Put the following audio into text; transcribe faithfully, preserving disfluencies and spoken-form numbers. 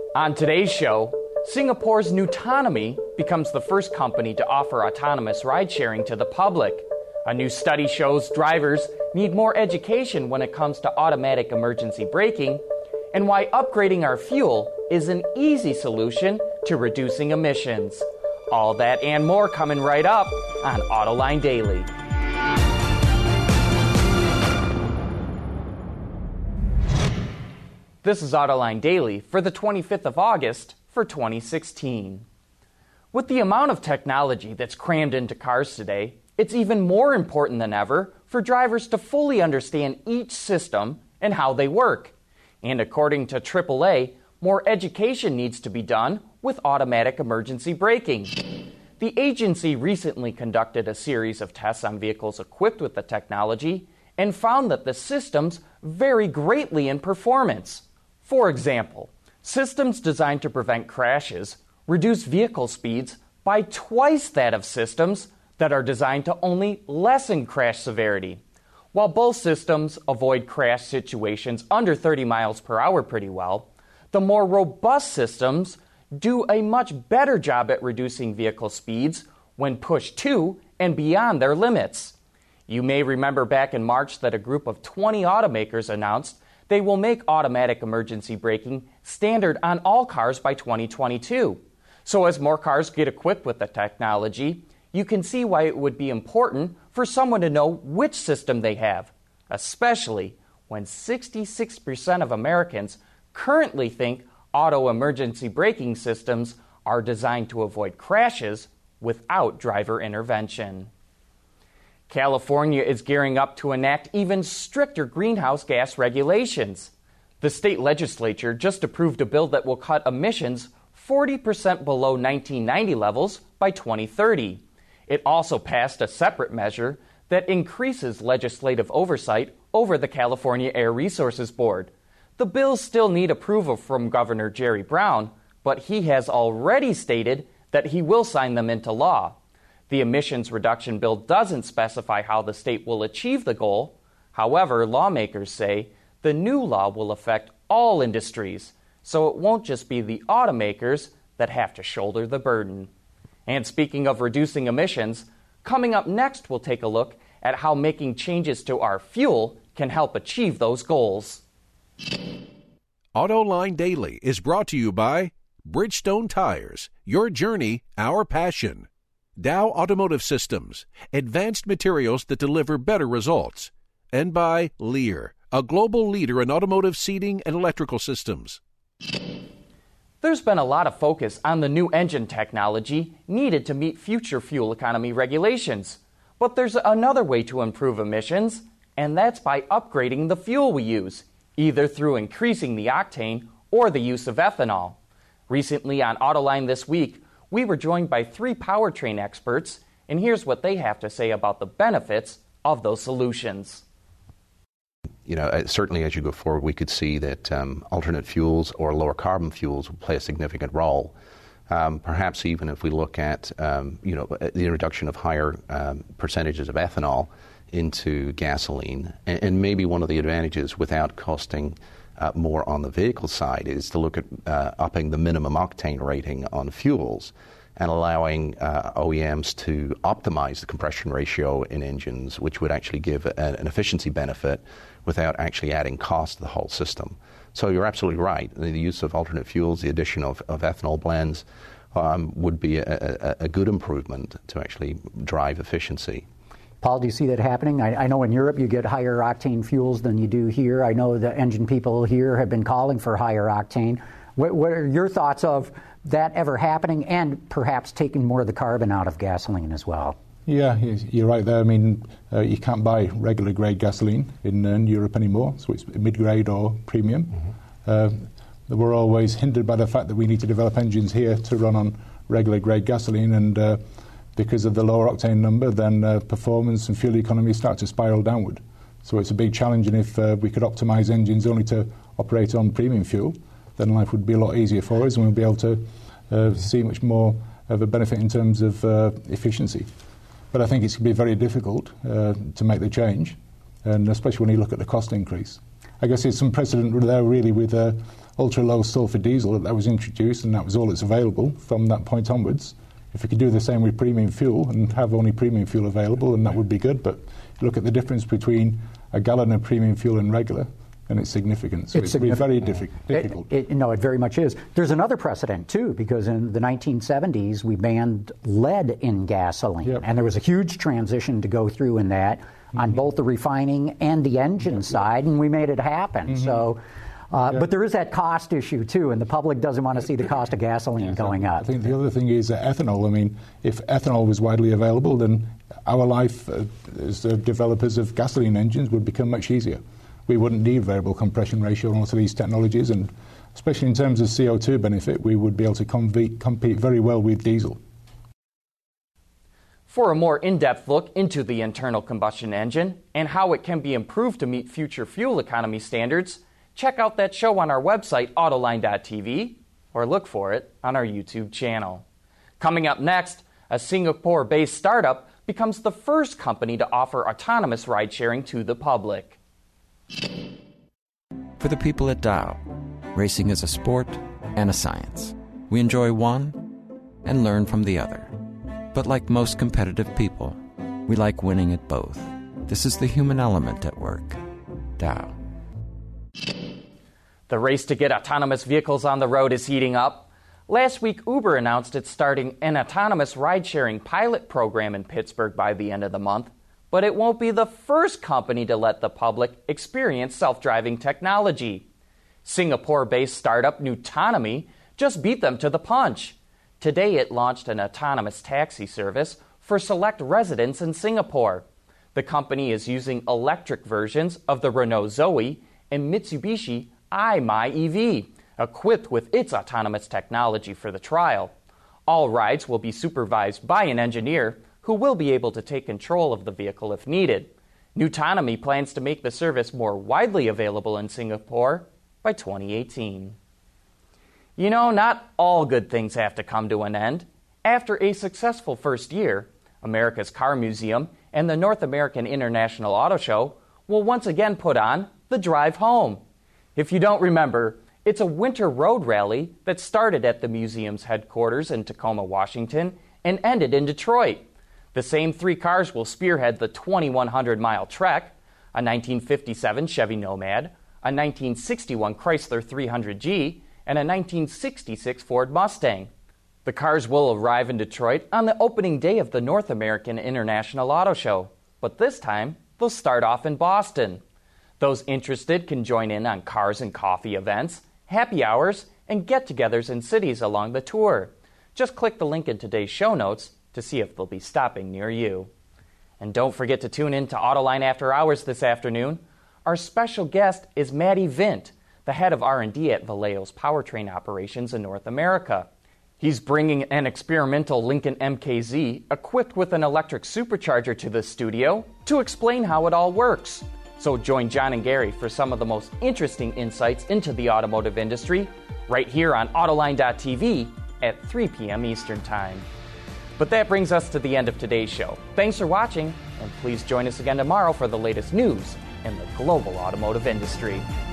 On today's show, Singapore's Nutonomy becomes the first company to offer autonomous ride-sharing to the public. A new study shows drivers need more education when it comes to automatic emergency braking, and why upgrading our fuel is an easy solution to reducing emissions. All that and more coming right up on Autoline Daily. This is Autoline Daily for the twenty-fifth of August for twenty sixteen. With the amount of technology that's crammed into cars today, it's even more important than ever for drivers to fully understand each system and how they work. And according to triple A, more education needs to be done with automatic emergency braking. The agency recently conducted a series of tests on vehicles equipped with the technology and found that the systems vary greatly in performance. For example, systems designed to prevent crashes reduce vehicle speeds by twice that of systems that are designed to only lessen crash severity. While both systems avoid crash situations under thirty miles per hour pretty well, the more robust systems do a much better job at reducing vehicle speeds when pushed to and beyond their limits. You may remember back in March that a group of twenty automakers announced they will make automatic emergency braking standard on all cars by twenty twenty-two. So as more cars get equipped with the technology, you can see why it would be important for someone to know which system they have, especially when sixty-six percent of Americans currently think auto emergency braking systems are designed to avoid crashes without driver intervention. California is gearing up to enact even stricter greenhouse gas regulations. The state legislature just approved a bill that will cut emissions forty percent below nineteen ninety levels by twenty thirty. It also passed a separate measure that increases legislative oversight over the California Air Resources Board. The bills still need approval from Governor Jerry Brown, but he has already stated that he will sign them into law. The emissions reduction bill doesn't specify how the state will achieve the goal. However, lawmakers say the new law will affect all industries, so it won't just be the automakers that have to shoulder the burden. And speaking of reducing emissions, coming up next we'll take a look at how making changes to our fuel can help achieve those goals. Autoline Daily is brought to you by Bridgestone Tires, your journey, our passion. Dow Automotive Systems, advanced materials that deliver better results. And by Lear, a global leader in automotive seating and electrical systems. There's been a lot of focus on the new engine technology needed to meet future fuel economy regulations. But there's another way to improve emissions, and that's by upgrading the fuel we use, either through increasing the octane or the use of ethanol. Recently on Autoline This Week, we were joined by three powertrain experts, and here's what they have to say about the benefits of those solutions. You know, certainly as you go forward, we could see that um, alternate fuels or lower carbon fuels will play a significant role. Um, perhaps even if we look at, um, you know, the introduction of higher um, percentages of ethanol into gasoline, and, and maybe one of the advantages without costing Uh, more on the vehicle side is to look at uh, upping the minimum octane rating on fuels and allowing uh, O E Ms to optimize the compression ratio in engines, which would actually give a, an efficiency benefit without actually adding cost to the whole system. So you're absolutely right. The use of alternate fuels, the addition of, of ethanol blends um, would be a, a, a good improvement to actually drive efficiency. Paul, do you see that happening? I, I know in Europe you get higher octane fuels than you do here. I know the engine people here have been calling for higher octane. What, what are your thoughts of that ever happening and perhaps taking more of the carbon out of gasoline as well? Yeah, you're right there. I mean, uh, you can't buy regular grade gasoline in, uh, in Europe anymore, so it's mid-grade or premium. Mm-hmm. Uh, we're always hindered by the fact that we need to develop engines here to run on regular grade gasoline, and uh, because of the lower octane number, then uh, performance and fuel economy start to spiral downward. So it's a big challenge, and if uh, we could optimize engines only to operate on premium fuel, then life would be a lot easier for us, and we'll be able to uh, see much more of a benefit in terms of uh, efficiency. But I think it's going to be very difficult uh, to make the change, and especially when you look at the cost increase. I guess there's some precedent there really with uh, ultra-low sulfur diesel that was introduced, and that was all that's available from that point onwards. If we could do the same with premium fuel and have only premium fuel available, then that would be good. But look at the difference between a gallon of premium fuel and regular, and it's significant. So it's it's very diffi- difficult. It, it, no, it very much is. There's another precedent, too, because in the nineteen seventies, we banned lead in gasoline. Yep. And there was a huge transition to go through in that mm-hmm. on both the refining and the engine yep. side, and we made it happen. Mm-hmm. So. Uh, yeah. But there is that cost issue, too, and the public doesn't want to see the cost of gasoline yeah, going up. I think the other thing is uh, ethanol. I mean, if ethanol was widely available, then our life uh, as uh, developers of gasoline engines would become much easier. We wouldn't need variable compression ratio and all of these technologies, and especially in terms of C O two benefit, we would be able to compete, compete very well with diesel. For a more in-depth look into the internal combustion engine and how it can be improved to meet future fuel economy standards, check out that show on our website, Autoline dot T V, or look for it on our YouTube channel. Coming up next, a Singapore-based startup becomes the first company to offer autonomous ride-sharing to the public. For the people at Dow, racing is a sport and a science. We enjoy one and learn from the other. But like most competitive people, we like winning at both. This is the human element at work. Dow. The race to get autonomous vehicles on the road is heating up. Last week, Uber announced it's starting an autonomous ride-sharing pilot program in Pittsburgh by the end of the month. But it won't be the first company to let the public experience self-driving technology. Singapore-based startup Nutonomy just beat them to the punch. Today, it launched an autonomous taxi service for select residents in Singapore. The company is using electric versions of the Renault Zoe and Mitsubishi iMyEV, equipped with its autonomous technology for the trial. All rides will be supervised by an engineer who will be able to take control of the vehicle if needed. Nutonomy plans to make the service more widely available in Singapore by twenty eighteen. You know, not all good things have to come to an end. After a successful first year, America's Car Museum and the North American International Auto Show will once again put on the Drive Home. If you don't remember, it's a winter road rally that started at the museum's headquarters in Tacoma, Washington, and ended in Detroit. The same three cars will spearhead the twenty-one hundred mile trek: a nineteen fifty-seven Chevy Nomad, a nineteen sixty-one Chrysler three hundred G, and a nineteen sixty-six Ford Mustang. The cars will arrive in Detroit on the opening day of the North American International Auto Show, but this time they'll start off in Boston. Those interested can join in on cars and coffee events, happy hours, and get-togethers in cities along the tour. Just click the link in today's show notes to see if they'll be stopping near you. And don't forget to tune in to Autoline After Hours this afternoon. Our special guest is Matty Vint, the head of R and D at Vallejo's powertrain operations in North America. He's bringing an experimental Lincoln M K Z equipped with an electric supercharger to the studio to explain how it all works. So join John and Gary for some of the most interesting insights into the automotive industry right here on Autoline dot T V at three p.m. Eastern Time. But that brings us to the end of today's show. Thanks for watching, and please join us again tomorrow for the latest news in the global automotive industry.